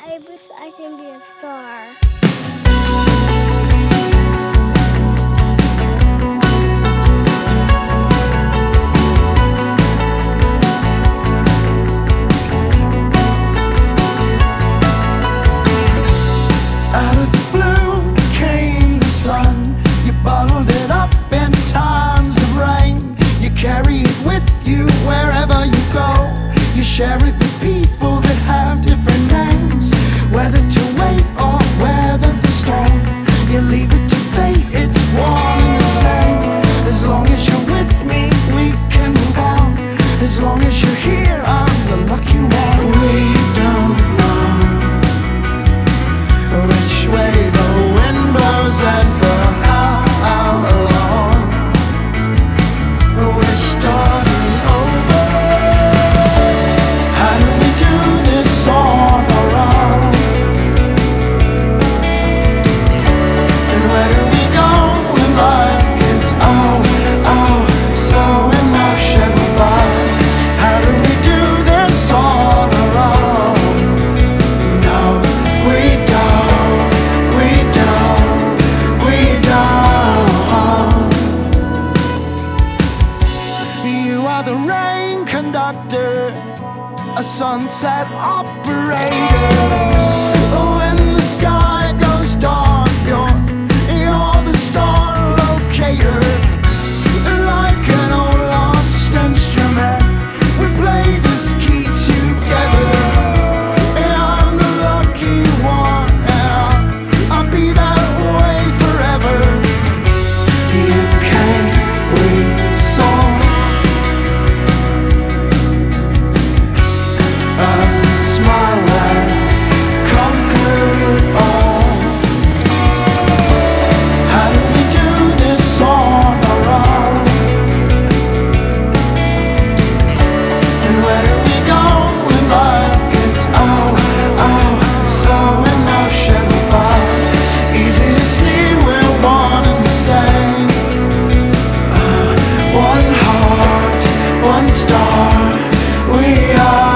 I wish I can be a star. Out of the blue came the sun. You bottled it up in times of rain. You carry it with you wherever you go. You share it with people that have different names. Whether to wait or weather the storm, you leave it to fate, it's one and the same. As long as you're with me, we can move on. As long as you're here, I'm the lucky one. We don't know which way the wind blows and for how long. We're starting over. How do we do this on our own? And where do we go when life gets so emotional? But how do we do this on our own? No, we don't. You are the rain conductor, a sunset operator. When the sky goes dark, you're the star locator. Like an old lost instrument, we play this key together. I'm the lucky one, and I'll be that way forever. You came, we saw a smile that conquered all. How do we do this on our own? And where do we go when life gets so emotional? But easy to see we're one and the same. One heart, one star, we are.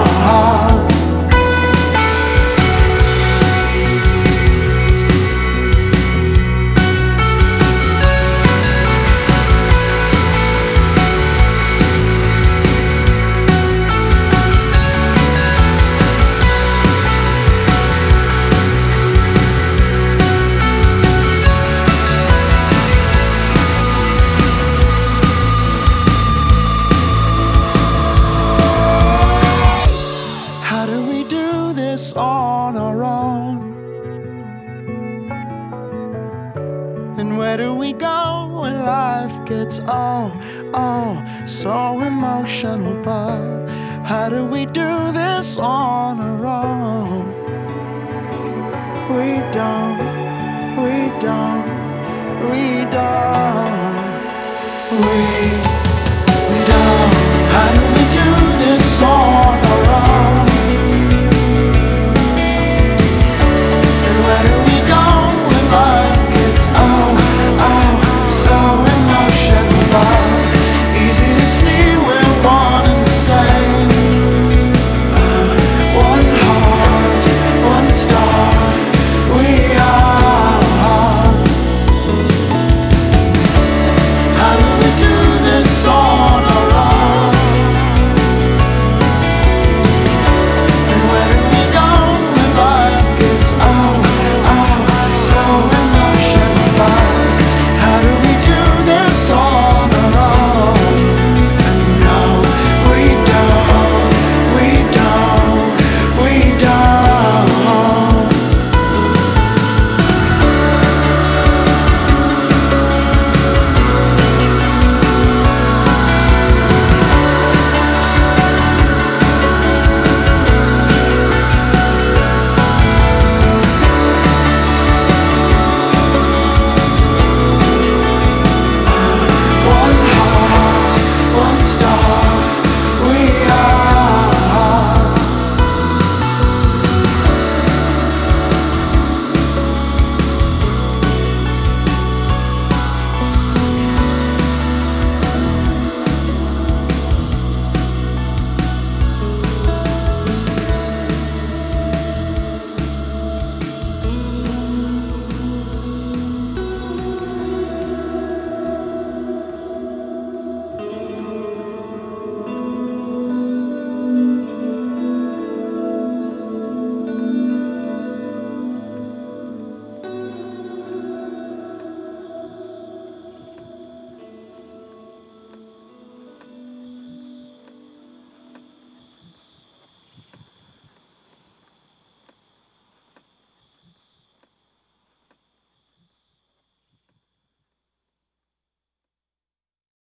How do we do this on our own? And where do we go when life gets so emotional? But how do we do this on our own? We don't. How do we do this on